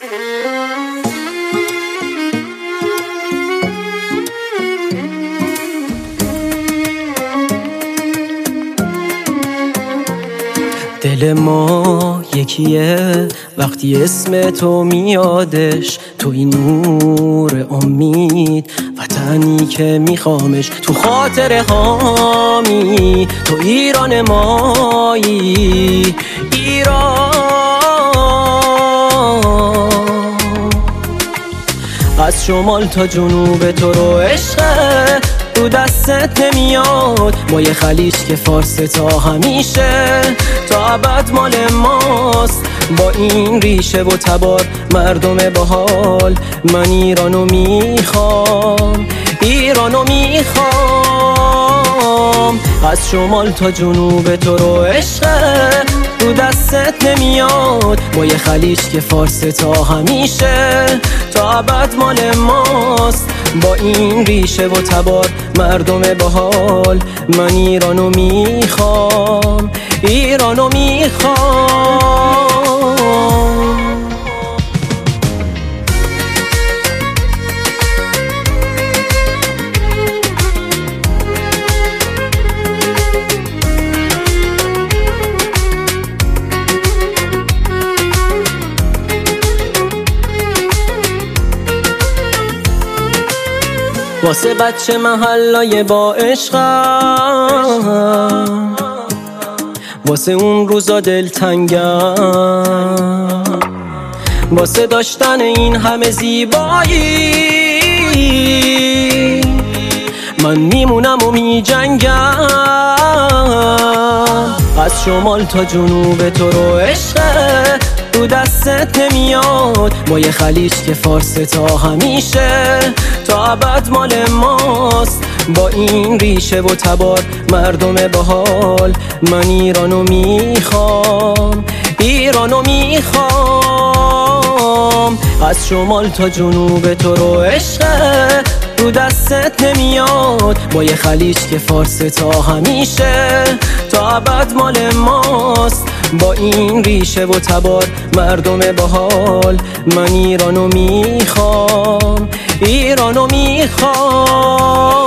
دل ما یکیه وقتی اسم تو میادش، تو این نور امید وطنی که میخوامش، تو خاطر هامی تو ایران مایی، ایران. از شمال تا جنوب تو رو عشقه رو دستت نمیاد، ما یه خلیج که فارس تا همیشه تا ابد مال ماست، با این ریشه و تبار مردم باحال. من ایرانو میخوام، ایرانو میخوام. از شمال تا جنوب تو رو عشقه رو دستت نمیاد، ما یه خلیج که فارس تا همیشه تا ابد مال ماست، با این ریشه و تبار مردم باحال. من ایرانو میخوام، ایرانو میخوام. واسه بچه محلای با عشقم، واسه اون روزا دلتنگم، واسه داشتن این همه زیبایی من میمونم و میجنگم. از شمال تا جنوب تو رو عشقه رو دستت نمیاد، ما یه خلیج که فارس تا همیشه تا ابد مال ماست، با این ریشه و تبار مردم باحال. من ایرانو میخوام، ایرانو میخوام. از شمال تا جنوب تو رو عشقه رو دستت نمیاد، با یه خلیج که فارس تا همیشه تا ابد مال ماست، با این ریشه و تبار مردم باحال. من ایرانو میخوام، ایرانو میخوام.